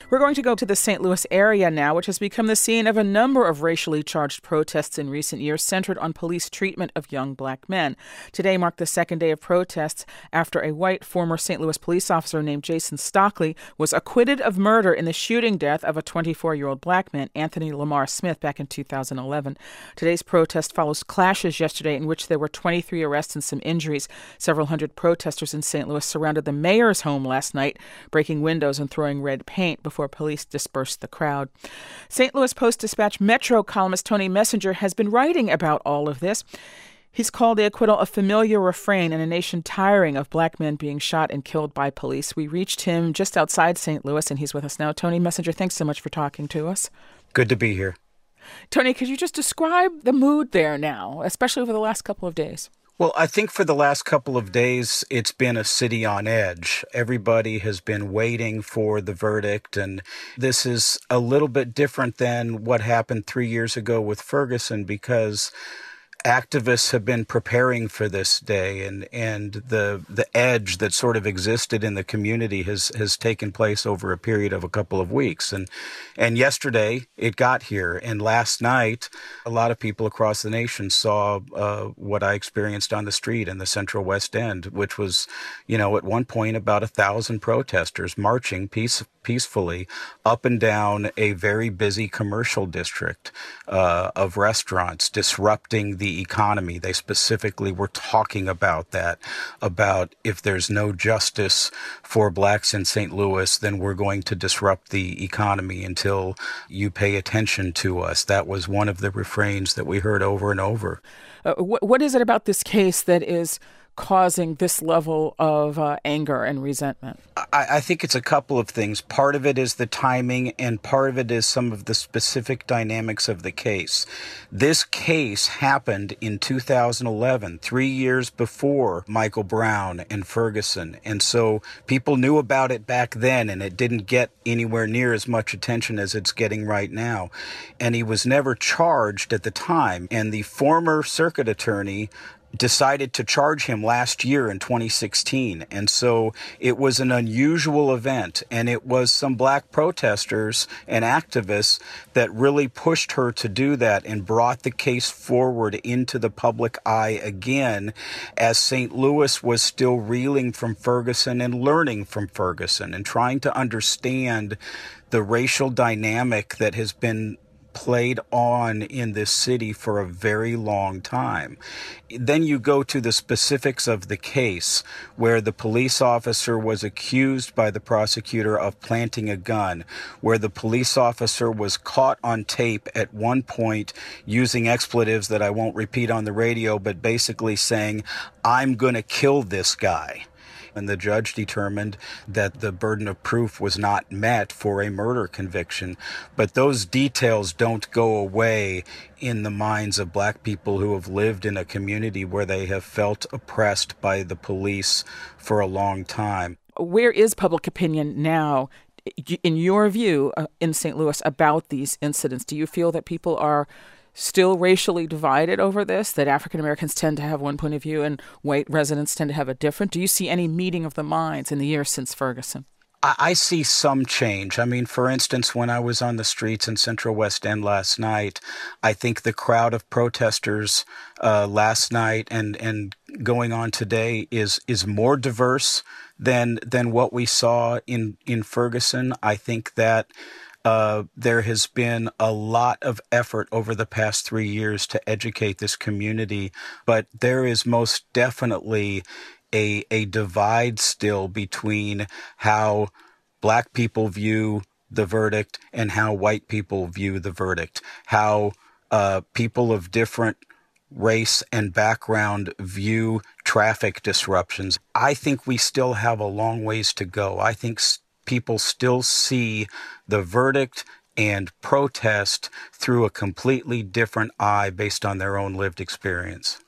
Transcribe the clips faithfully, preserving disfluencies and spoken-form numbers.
We're going to go to the Saint Louis area now, which has become the scene of a number of racially charged protests in recent years centered on police treatment of young black men. Today marked the second day of protests after a white former Saint Louis police officer named Jason Stockley was acquitted of murder in the shooting death of a twenty-four-year-old black man, Anthony Lamar Smith, back in two thousand eleven. Today's protest follows clashes yesterday in which there were twenty-three arrests and some injuries. Several hundred protesters in Saint Louis surrounded the mayor's home last night, breaking windows and throwing red paint before police dispersed the crowd. Saint Louis Post-Dispatch Metro columnist Tony Messenger has been writing about all of this. He's called the acquittal a familiar refrain in a nation tiring of black men being shot and killed by police. We reached him just outside Saint Louis, and he's with us now. Tony Messenger, thanks so much for talking to us. Good to be here. Tony, could you just describe the mood there now, especially over the last couple of days? Well, I think for the last couple of days, it's been a city on edge. Everybody has been waiting for the verdict, and this is a little bit different than what happened three years ago with Ferguson because activists have been preparing for this day, and, and the the edge that sort of existed in the community has, has taken place over a period of a couple of weeks. And and yesterday it got here, and last night a lot of people across the nation saw uh, what I experienced on the street in the Central West End, which was, you know, at one point about a thousand protesters marching peace, peacefully up and down a very busy commercial district uh, of restaurants, disrupting the economy. They specifically were talking about that, about if there's no justice for blacks in Saint Louis, then we're going to disrupt the economy until you pay attention to us. That was one of the refrains that we heard over and over. Uh, wh- what is it about this case that is causing this level of uh, anger and resentment? I, I think it's a couple of things. Part of it is the timing, and part of it is some of the specific dynamics of the case. This case happened in two thousand eleven, three years before Michael Brown and Ferguson. And so people knew about it back then, and it didn't get anywhere near as much attention as it's getting right now. And he was never charged at the time. And the former circuit attorney decided to charge him last year in twenty sixteen. And so it was an unusual event, and it was some black protesters and activists that really pushed her to do that and brought the case forward into the public eye again as Saint Louis was still reeling from Ferguson and learning from Ferguson and trying to understand the racial dynamic that has been played on in this city for a very long time. Then you go to the specifics of the case, where the police officer was accused by the prosecutor of planting a gun, where the police officer was caught on tape at one point using expletives that I won't repeat on the radio, but basically saying, "I'm going to kill this guy." And the judge determined that the burden of proof was not met for a murder conviction. But those details don't go away in the minds of black people who have lived in a community where they have felt oppressed by the police for a long time. Where is public opinion now, in your view, uh, in Saint Louis about these incidents? Do you feel that people are still racially divided over this, that African Americans tend to have one point of view and white residents tend to have a different? Do you see any meeting of the minds in the years since Ferguson? I see some change. I mean, for instance, when I was on the streets in Central West End last night, I think the crowd of protesters uh, last night and, and going on today is is more diverse than than what we saw in, in Ferguson. I think that Uh, there has been a lot of effort over the past three years to educate this community, but there is most definitely a, a divide still between how black people view the verdict and how white people view the verdict, how uh, people of different race and background view traffic disruptions. I think we still have a long ways to go. I think st- people still see the verdict and protest through a completely different eye based on their own lived experience.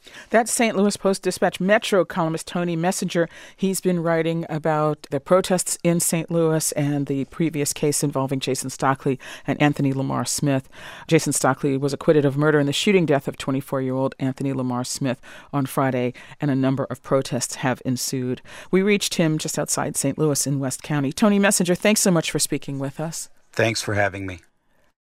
That's Saint Louis Post-Dispatch Metro columnist Tony Messenger. He's been writing about the protests in Saint Louis and the previous case involving Jason Stockley and Anthony Lamar Smith. Jason Stockley was acquitted of murder in the shooting death of twenty-four-year-old Anthony Lamar Smith on Friday, and a number of protests have ensued. We reached him just outside Saint Louis in West County. Tony Messenger, thanks so much for speaking with us. Thanks for having me.